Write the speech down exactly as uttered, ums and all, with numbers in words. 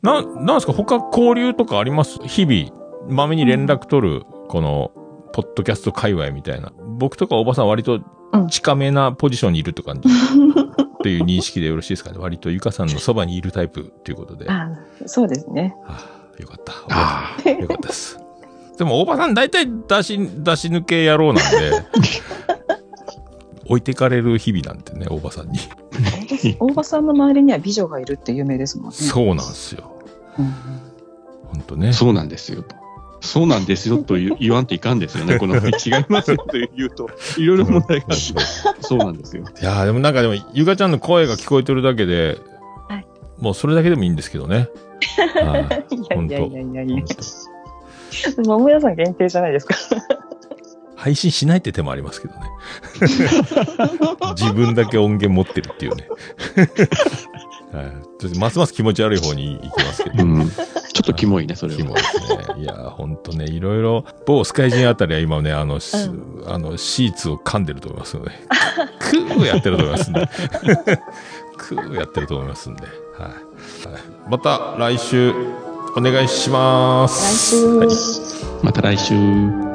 な、なんですか他交流とかあります？日々、まめに連絡取る、この、ポッドキャスト界隈みたいな。僕とかおばさん割と近めなポジションにいるって感じ、うん、っていう認識でよろしいですかね。割とゆかさんのそばにいるタイプということで。 あ、そうですね。 はあ、よかった。あよかったです。でも、大場さん大体出し、出し抜け野郎なんで、置いてかれる日々なんてね、大場さんに。 大場さんの周りには美女がいるって有名ですもんね。 そうなんですよ。うん、本当ね。 そうなんですよ。そうなんですよと言わんといかんですよね。この違いますよと言うと、いろいろ問題があって、そうなんですよ。 いやーでもなんかでも、ゆかちゃんの声が聞こえてるだけで、はい、もうそれだけでもいいんですけどね。 はい、いやいやいやいやいや。桃屋さん限定じゃないですか。 配信しないって手もありますけどね。自分だけ音源持ってるっていうね。はい、ますます気持ち悪い方に行きますけど。 うんちょっとキモいね、それは。 キモいですね。いや、ほんとね、いろいろ、某スカイジンあたりは今ね、あの、うん、あの、シーツを噛んでると思いますので、クーやってると思いますんで、クーやってると思いますんで、はい。はい、また来週、お願いします。 来週。 はい、また来週。